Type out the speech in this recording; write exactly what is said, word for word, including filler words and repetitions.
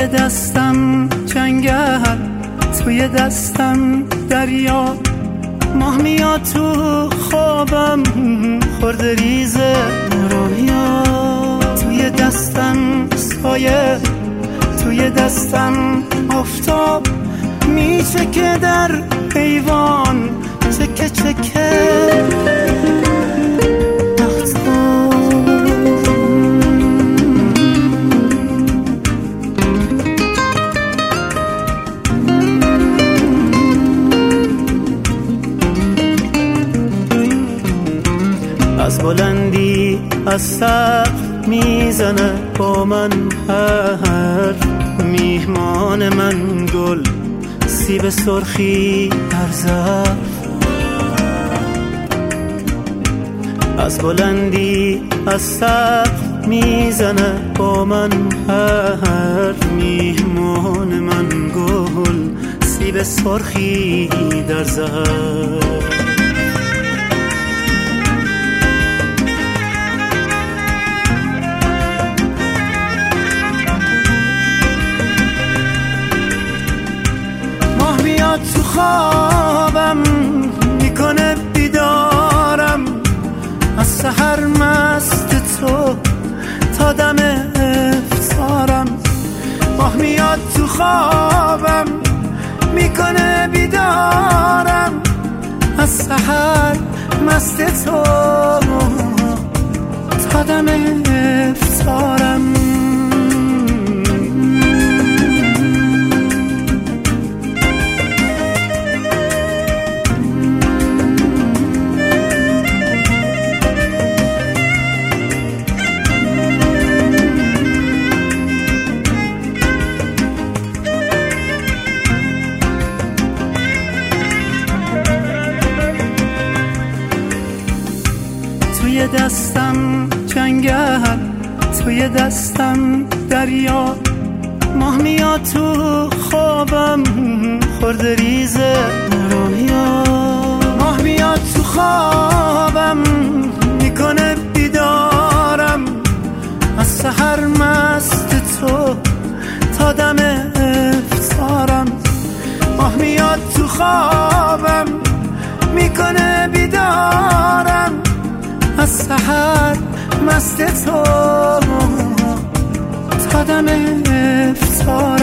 دستم جنگل، توی دستم دریا، ماه میاد تو خوابم خورده ریزه رویا. توی دستم سایه، توی دستم آفتاب، میشه که در ایوان چکه چکه از بلندی از سقف میزنه با من حرف، میهمان من گل سیب سرخی در ظرف. از بلندی از سقف میزنه با من حرف، میهمان من گل سیب سرخی در ظرف. تو خوابم میکنه بیدارم، از سحر مست تو تا دم افطارم. ماه میاد تو خوابم میکنه بیدارم، از سحر مست تو تا دم افطارم. توی دستم جنگل، توی دستم دریا، ماه میاد تو خوابم خورده ریزه رویا. ماه میاد تو خوابم میکنه بیدارم، از سحر مست تو تا دم افطارم. ماه میاد تو خوابم میکنه بیدارم، از سحر مست تو تا دم افطار.